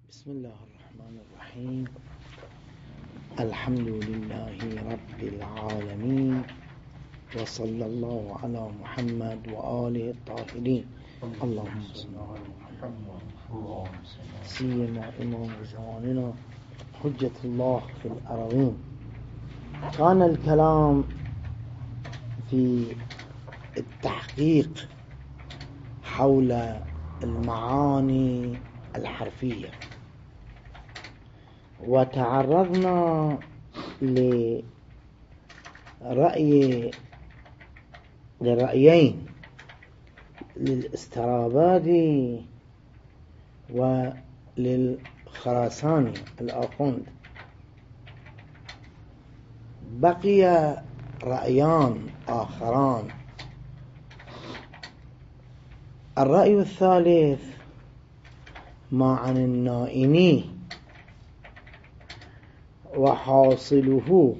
بسم الله الرحمن الرحيم. الحمد لله رب العالمين، وصلى الله على محمد وآله الطاهرين. اللهم صل على محمد سيما إمام زماننا حجة الله في الأرضين. كان الكلام في التحقيق حول المعاني الحرفية، وتعرضنا لرأيين، للاسترابادي وللخراساني الآخوند. بقي رأيان آخران. الرأي الثالث ما عن النائني، وحاصله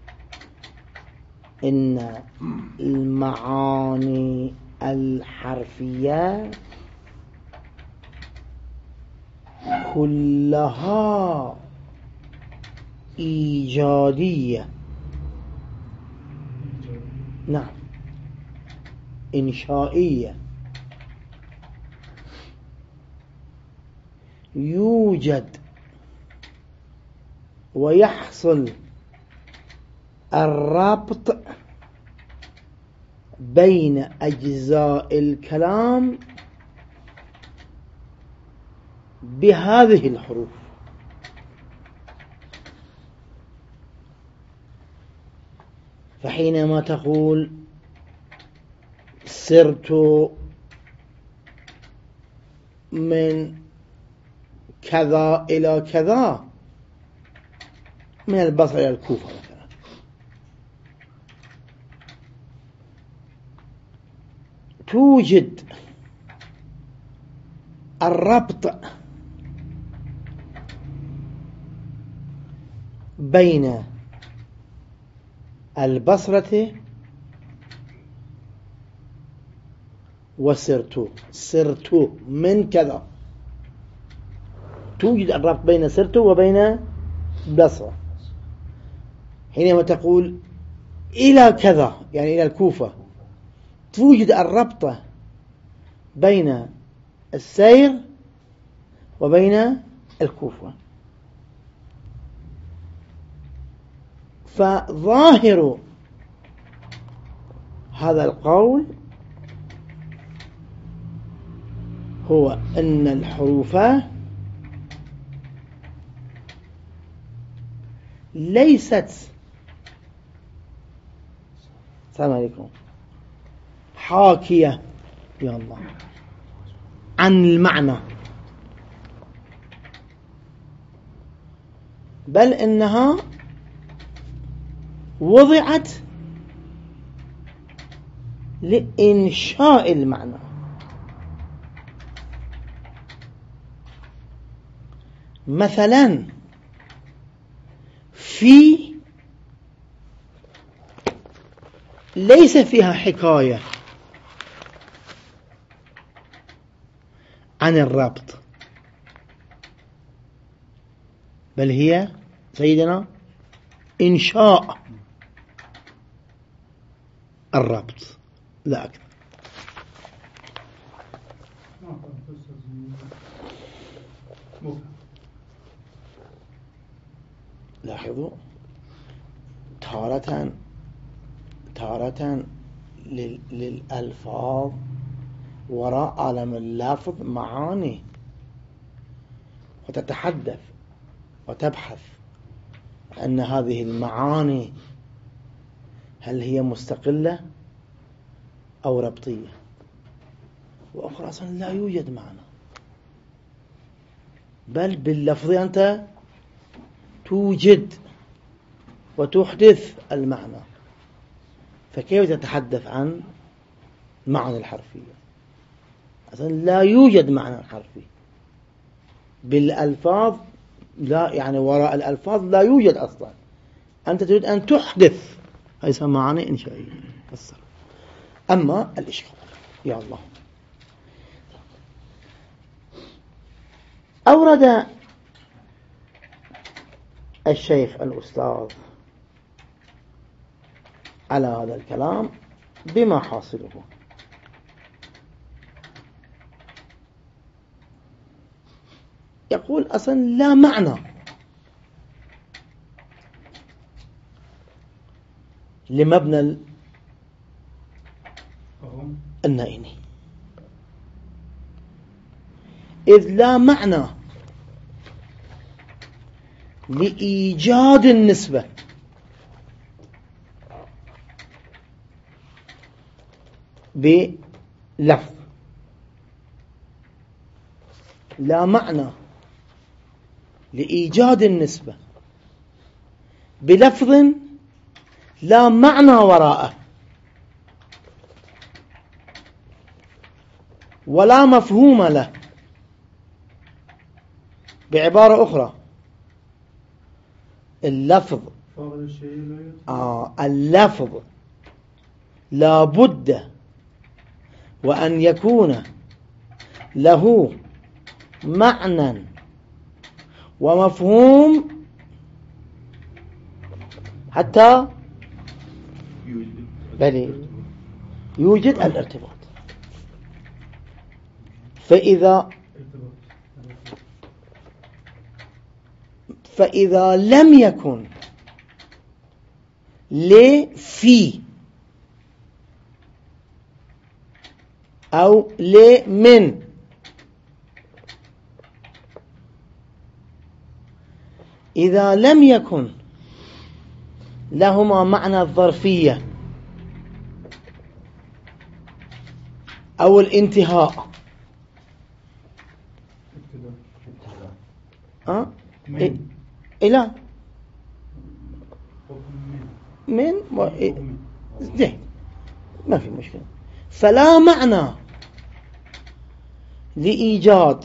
إن المعاني الحرفية كلها إيجادية، نعم إنشائية، يوجد ويحصل الربط بين أجزاء الكلام بهذه الحروف. فحينما تقول سرت من كذا إلى كذا، من البصرة إلى الكوفة مثلا، توجد الربط بين البصرة سرت من كذا، توجد الربط بين سرت وبين بصرة. حينما تقول إلى كذا يعني إلى الكوفة، توجد الربط بين السير وبين الكوفة. فظاهر هذا القول هو أن الحروف ليست، السلام عليكم، حاكية يا الله عن المعنى، بل إنها وضعت لإنشاء المعنى. مثلا في ليس فيها حكاية عن الربط، بل هي سيدنا إنشاء الربط لا أكثر. لاحظوا، تارة للألفاظ وراء عالم اللفظ معاني، وتتحدث وتبحث أن هذه المعاني هل هي مستقلة أو ربطية، وأخرى أصلا لا يوجد معنى، بل باللفظ أنت توجد وتحدث المعنى. فكيف تتحدث عن معنى الحرفية؟ أصلا لا يوجد معنى حرفي بالألفاظ، لا يعني وراء الألفاظ لا يوجد أصلا. أنت تريد أن تحدث، هذه معاني إنشائية. أما الإشكال يا الله، أورد الشيخ الأستاذ على هذا الكلام بما حاصله. يقول أصلا لا معنى لمبنى النائني، إذ لا معنى لإيجاد النسبة بلفظ، لا معنى لإيجاد النسبة بلفظ لا معنى وراءه ولا مفهوم له. بعبارة أخرى، اللفظ لا بد وأن يكون له معنى ومفهوم حتى يوجد الارتباط. فإذا لم يكن لفي أو لمن إذا لم يكن لهما معنى الظرفية أو الانتهاء إلى من ما في مشكلة، فلا معنى لإيجاد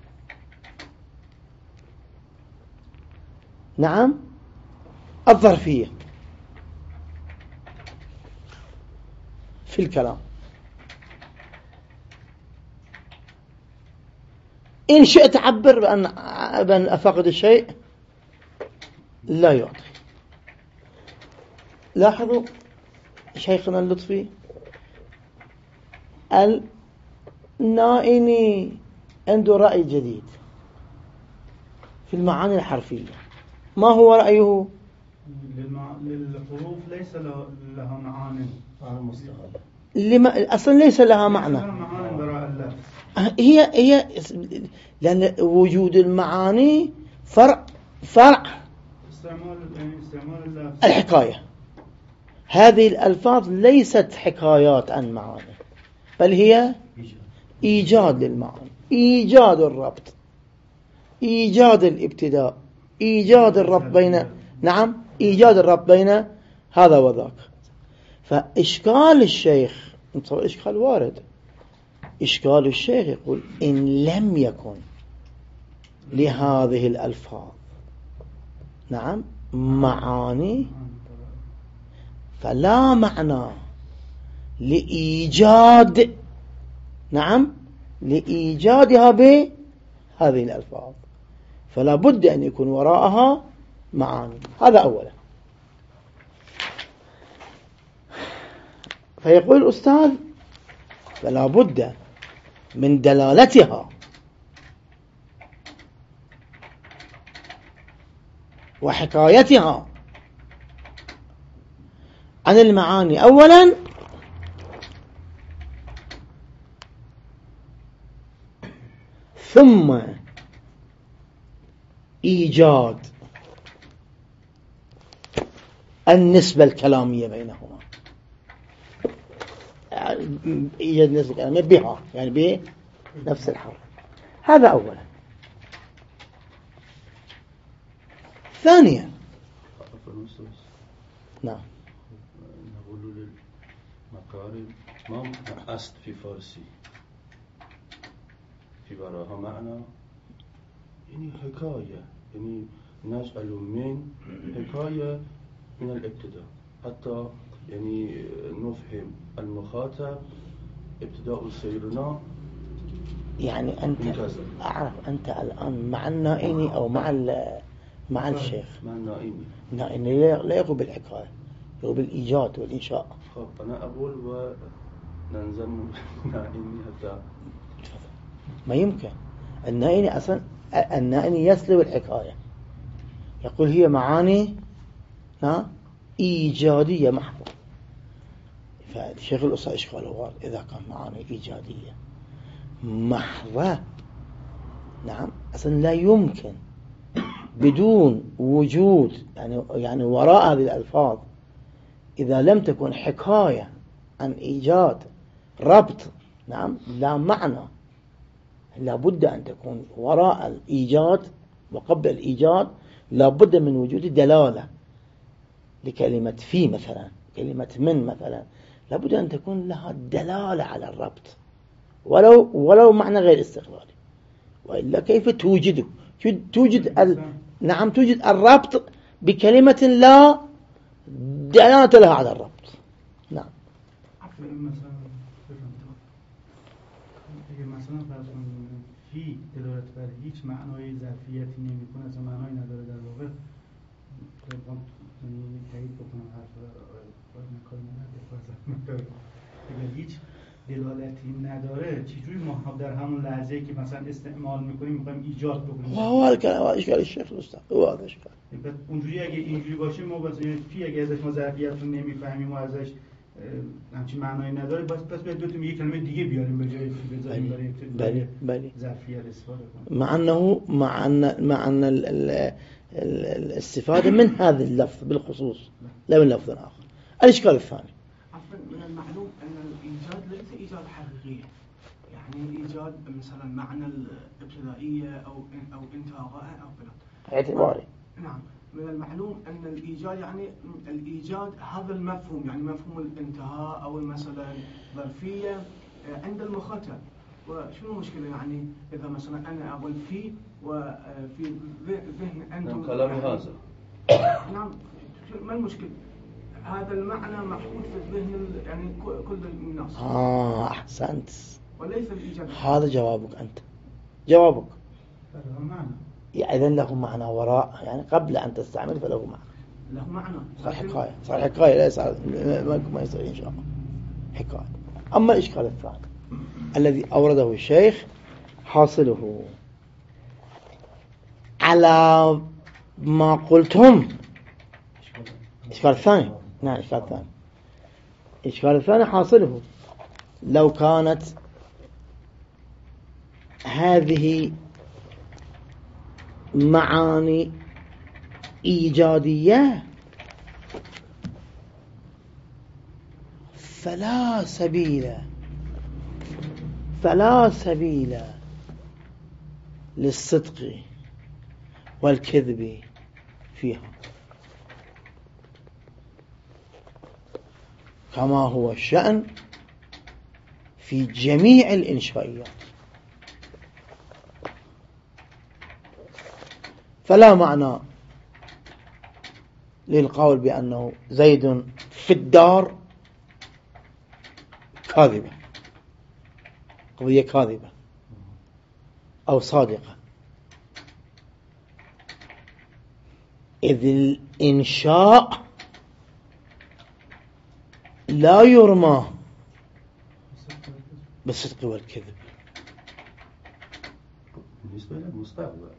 الظرفية في الكلام. إن شئت تعبر بأن أفقد الشيء لا يعطي. لاحظوا شيخنا اللطفي النائني عنده رأي جديد في المعاني الحرفية. ما هو رأيه؟ للحروف ليس لها معاني أصلا ليس لها معنى. هي لأن وجود المعاني فرع استعمال الحكاية. هذه الألفاظ ليست حكايات عن معاني، بل هي إيجاد للمعاني، إيجاد الربط، إيجاد الابتداء، إيجاد الربط بين إيجاد الربط بين هذا وذاك. فإشكال الشيخ إشكال وارد. إشكال الشيخ يقول إن لم يكن لهذه الألفاظ معاني فلا معنى لإيجاد لإيجادها بهذه الألفاظ، فلا بد أن يكون وراءها معاني. هذا أولا. فيقول الأستاذ فلا بد من دلالتها وحكايتها عن المعاني أولا، ثم إيجاد النسبة الكلامية بينهما. إيجاد النسبة الكلامية بها، يعني بنفس الحرف. هذا أولا. ثانيا نعم نقول للمقارن ما معنى أصل في فارسي؟ في براها معنى يعني حكاية، يعني نجعل من حكاية من الابتداء حتى يعني نفهم المخاطب ابتداء سيرنا. يعني أنت أعرف أنت الآن مع النائني أو مع مع الشيخ مع النائمي. النائمي لا يقول بالحكاية، يقول بالإيجاد والإنشاء. خب أنا أقول وننزل من النائمي حتى ما يمكن. النائمي أصلا النائمي يسلب الحكاية، يقول هي معاني إيجادية محضة. فالشيخ الأصول إشكاله وارد إذا كان معاني إيجادية محضة، نعم، أصلا لا يمكن بدون وجود يعني وراء هذه الألفاظ إذا لم تكن حكاية عن إيجاد ربط، نعم، لا معنى، لابد أن تكون وراء الإيجاد وقبل الإيجاد لابد من وجود دلالة لكلمة في مثلا، كلمة من مثلا، لابد أن تكون لها دلالة على الربط ولو معنى غير استقلالي، وإلا كيف توجده؟ نعم، توجد الربط بكلمة لا دلالة لها على الربط. نعم. مثلا في دلالت بر هیچ معنای ظرفیتی نمی‌کنه، اصلا معنایی نداره در واقع. تایید بکنم حرف اگر هیچ دلالتی نداره چجوری ما در همون لحظه‌ای که مثلا استعمال می‌کنیم می‌خوایم ایجاد بکنیم؟ هو هذا الكلام اشكال الشيخ الاستاذ، هو هذا اشكال. اونجوری اگه اینجوری باشه ما مثلا فی اگه ازش ما ظرفیت رو نمی‌فهمیم و ازش همچین معنایی نداره، پس به دوتون یک کلمه دیگه بیاریم به جای فی بذاریم برای بله ظرفیت استفاده کنیم. مع أن الاستفادة من هذا اللفظ بالخصوص لا من لفظ آخر. الإشكال الثاني، عفوا، من المعلوم أن الإيجاد ليس إيجاد حقيقي، يعني إيجاد مثلا معنى الابتدائية أو انتهاء أو بلاد اعتباري. نعم، من المعلوم أن الإيجاد يعني الإيجاد هذا المفهوم، يعني مفهوم الانتهاء أو مثلا ظرفية عند المخاطب. وشنو المشكلة يعني إذا مثلا أنا أقول في وفي ذهن أنتم كلامي هذا، نعم، ما المشكلة؟ هذا المعنى محفوظ في الذهن يعني كل الناس. أحسنت، وليس الإيجاد. هذا جوابك أنت، جوابك. له معنى. إذن له معنى وراء، يعني قبل أن تستعمل فله معنى. له معنى. صار حكاية لا يصير ما يصير إن شاء الله حكاية. أما الإشكال الثاني الذي أورده الشيخ حاصله على ما قلتم. الإشكال الثاني، نعم، الإشكال الثاني حاصله لو كانت هذه معاني إيجادية فلا سبيل للصدق والكذب فيها، كما هو الشأن في جميع الإنشائيات. فلا معنى للقول بأنه زيد في الدار كاذبة، قضية كاذبة أو صادقة، إذ الإنشاء لا يرمى بالصدق والكذب. بالنسبة للمستقبل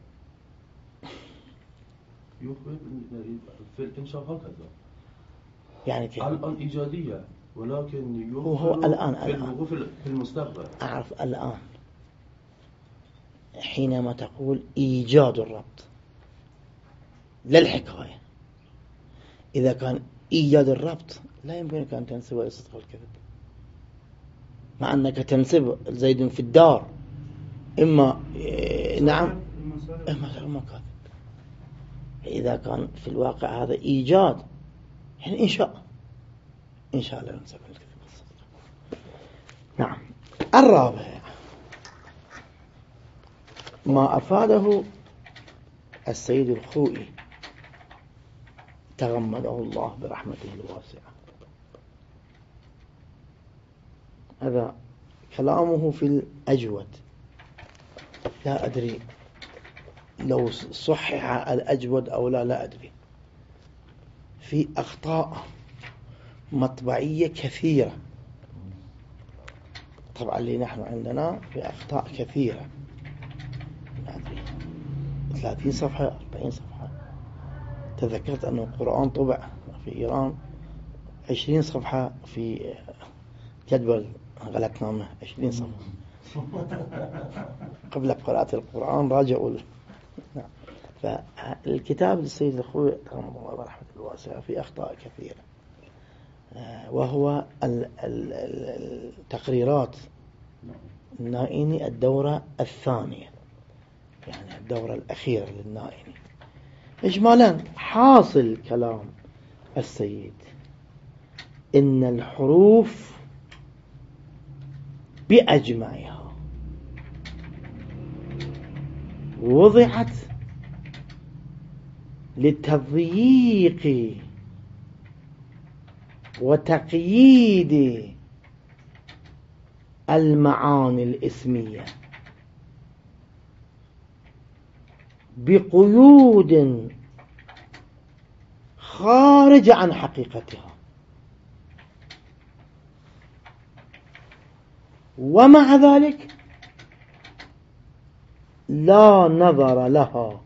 يخبر في الإنشاء هكذا، يعني كيف؟ الآن إيجادية، ولكن هو الآن في المستقبل. أعرف الآن حينما تقول إيجاد الربط لا الحكاية، إذا كان إيجاد الربط لا يمكنك أن تنسب الصدق والكذب، مع أنك تنسب زيد في الدار إما نعم إما كاذب. إذا كان في الواقع هذا إيجاد يعني إن شاء الله ينسب الكذب والصدق. نعم. الرابع ما أفاده السيد الخوئي تغمده الله برحمته الواسعة، هذا كلامه في الأجود، لا أدري لو صحح الأجود أو لا أدري، في أخطاء مطبعية كثيرة. طبعا اللي نحن عندنا في أخطاء كثيرة، ما أدري 30 صفحة 40 صفحة. تذكرت أن القرآن طبع في إيران 20 صفحة في جدول غلقنامة 20 صفحة. قبل قراءة القرآن راجعوا نعم. فالكتاب للسيد الخوئي رحمه الله ورحمة الواسعة في أخطاء كثيرة، وهو التقريرات النائيني الدورة الثانية، يعني الدورة الأخيرة للنائيني. إجمالا حاصل كلام السيد إن الحروف بأجمعها وضعت لتضييق وتقييد المعاني الاسمية بقيود خارجة عن حقيقتها، ومع ذلك لا نظر لها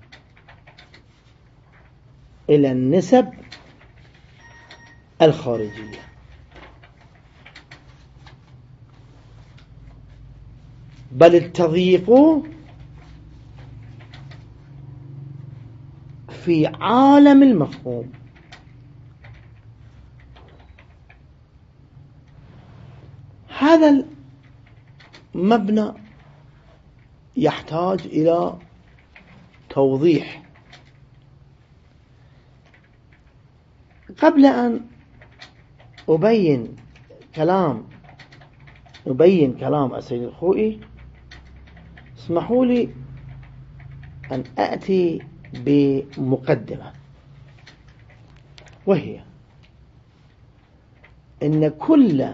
إلى النسب الخارجية، بل التضييق في عالم المفهوم. هذا المبنى يحتاج إلى توضيح. قبل أن أبين كلام السيد الخوئي، اسمحوا لي أن أأتي بمقدمة، وهي إن كل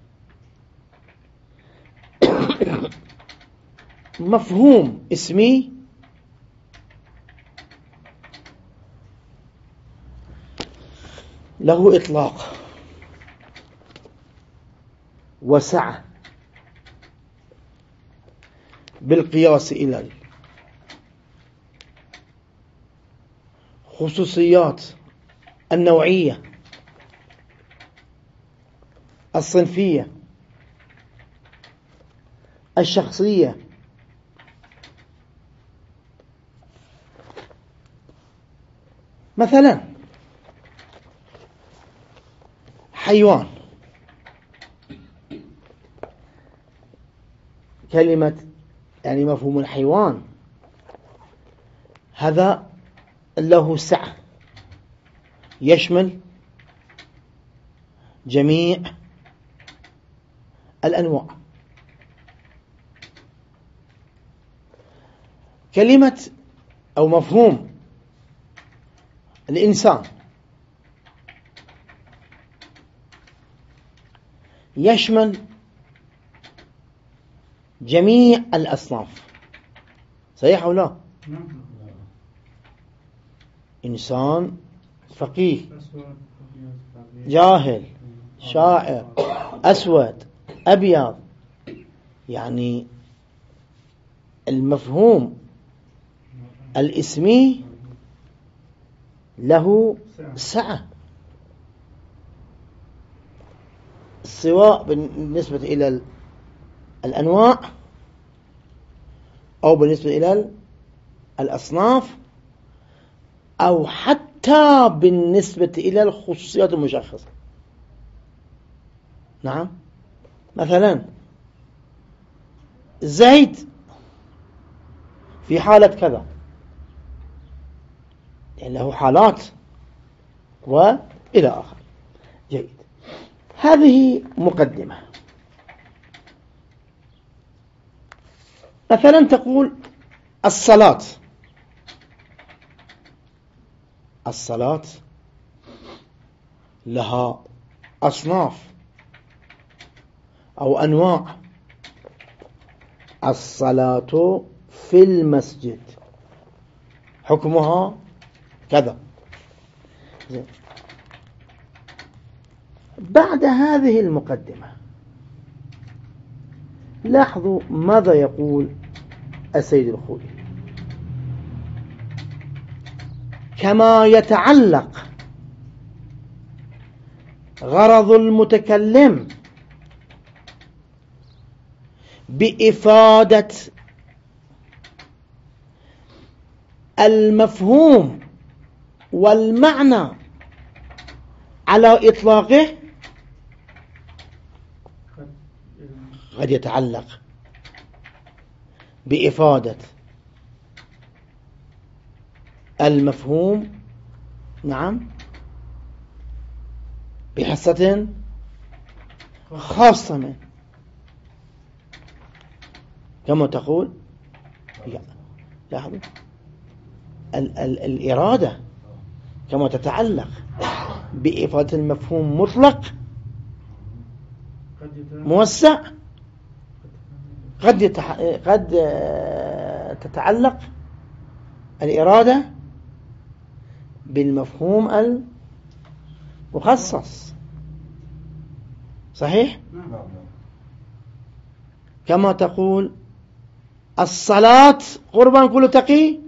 مفهوم اسمي له إطلاق وسعة بالقياس إلى الخصوصيات النوعية الصنفية الشخصية. مثلا حيوان، كلمة يعني مفهوم الحيوان هذا له سعة، يشمل جميع الأنواع. كلمة أو مفهوم الإنسان يشمل جميع الأصناف، صحيح أو لا؟ إنسان، فقيه، جاهل، شاعر، أسود، أبيض. يعني المفهوم الاسمي له سعة، سواء بالنسبة إلى الأنواع أو بالنسبة إلى الأصناف أو حتى بالنسبة إلى الخصوصيات المشخصة. نعم، مثلا زيد في حالة كذا، يعني له حالات وإلى آخر. جيد، هذه مقدمة. مثلا تقول الصلاة لها أصناف أو أنواع. الصلاة في المسجد، حكمها كذا. بعد هذه المقدمة لاحظوا ماذا يقول السيد الخوئي. كما يتعلق غرض المتكلم بإفادة المفهوم والمعنى على إطلاقه، قد يتعلق بإفادة المفهوم نعم بحصة خاصة منه، كما تقول لاحظوا الإرادة كما تتعلق بإفادة المفهوم مطلق موسع، قد تتعلق الإرادة بالمفهوم المخصص. صحيح؟ كما تقول الصلاة قربان كل تقي،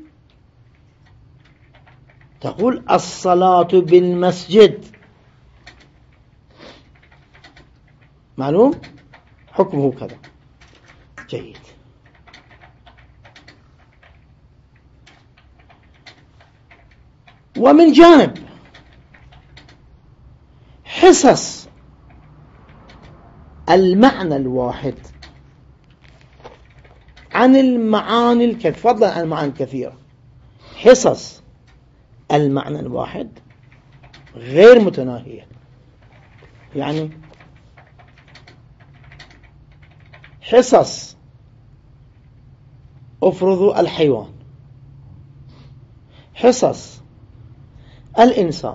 تقول الصلاة بالمسجد، معلوم حكمه كذا. جيد. ومن جانب حصص المعنى الواحد عن المعاني الكثيرة، فضلا عن المعاني الكثيرة، حصص المعنى الواحد غير متناهية. يعني حصص افرضوا الحيوان، حصص الإنسان،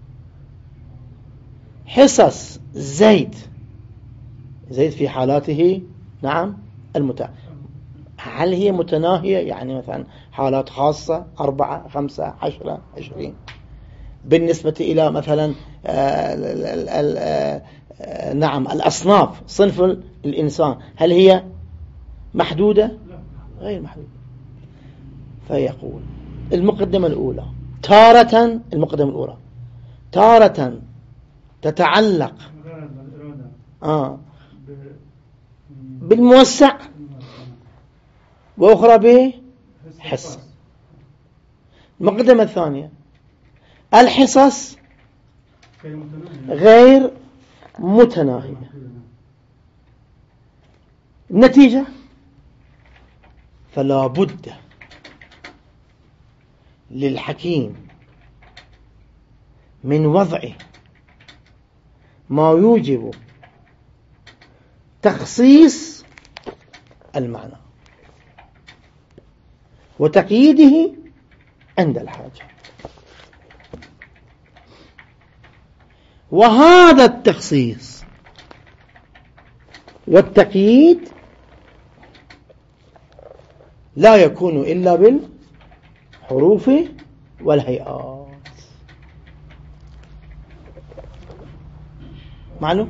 حصص زيد في حالاته نعم هل هي متناهية؟ يعني مثلا حالات خاصة 4 5 10 20 بالنسبة إلى مثلا نعم الأصناف، صنف الإنسان هل هي محدودة؟ غير محدودة. فيقول المقدمة الأولى تارة تتعلق بالموسع وأخرى بحصة. المقدمة الثانية الحصص غير متناهية. النتيجة فلا بد للحكيم من وضع ما يوجب تخصيص المعنى وتقييده عند الحاجة. وهذا التخصيص والتقييد لا يكون إلا بالحروف والهيئات. معلوم؟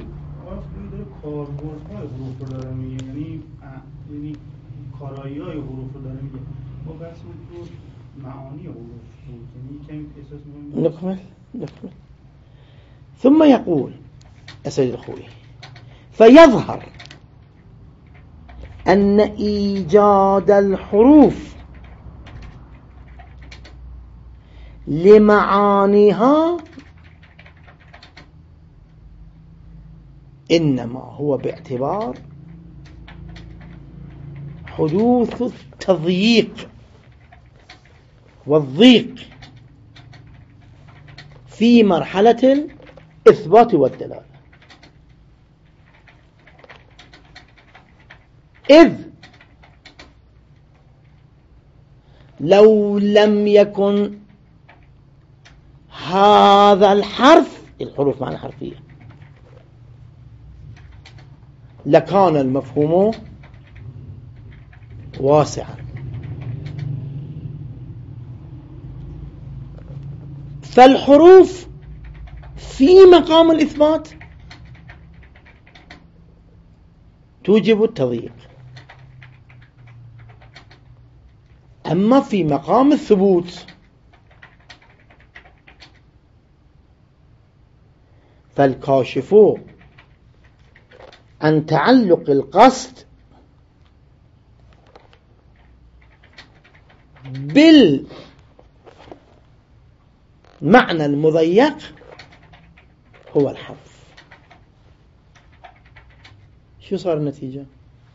کارایی های حروف رو داره میگه. ما بحث بود معانی حروف بود، یعنی کمی احساس می‌کنم. نكمل. ثم يقول السيد الخوئي فيظهر أن إيجاد الحروف لمعانيها إنما هو باعتبار حدوث التضييق والضيق في مرحلة الإثبات والدلالة، إذ لو لم يكن هذا الحرف، الحروف معنى حرفية، لكان المفهوم واسعا. فالحروف في مقام الإثبات توجب التضييق، أما في مقام الثبوت فالكاشف عن تعلق القصد بالمعنى المضيق هو الحذف. شو صار النتيجة؟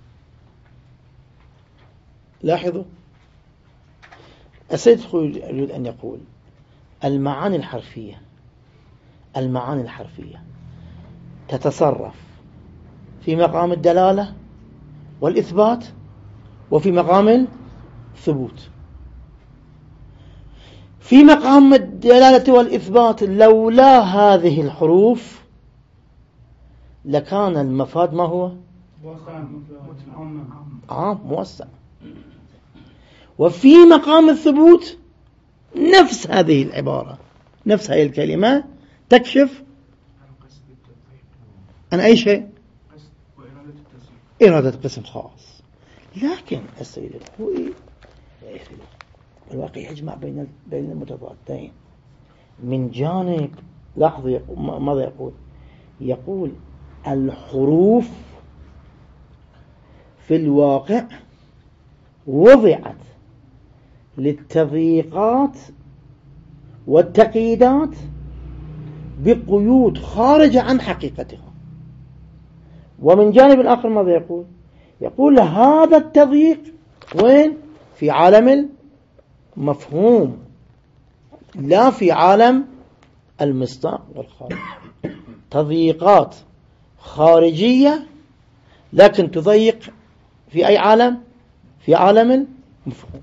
لاحظوا، السيد الخوئي يريد أن يقول المعاني الحرفية تتصرف في مقام الدلالة والإثبات وفي مقام الثبوت. في مقام الدلالة والإثبات لولا هذه الحروف لكان المفاد ما هو؟ عام موسع. وفي مقام الثبوت نفس هذه العبارة، نفس هذه الكلمة تكشف عن أي شيء؟ إرادة قسم خاص. لكن السيد الخوئي الواقع يجمع بين المتضادين. من جانب لاحظوا ماذا يقول؟ يقول الحروف في الواقع وضعت للتضييقات والتقييدات بقيود خارجة عن حقيقتها. ومن جانب آخر ماذا يقول؟ يقول هذا التضييق وين؟ في عالم المفهوم لا في عالم المصداق والخارج. تضييقات خارجية لكن تضيق في أي عالم؟ في عالم المفهوم.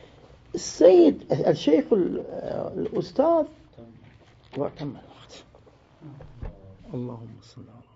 الشيخ الأستاذ وكمل الوقت. اللهم صل على